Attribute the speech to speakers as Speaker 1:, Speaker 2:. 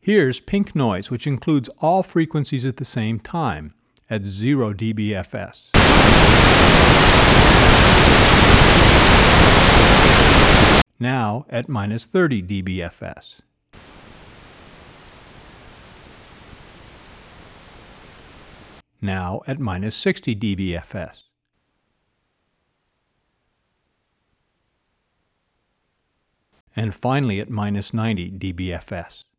Speaker 1: Here's pink noise, which includes all frequencies at the same time, at 0 dBFS. Now at minus 30 dBFS. Now at minus 60 dBFS. And finally at minus 90 dBFS.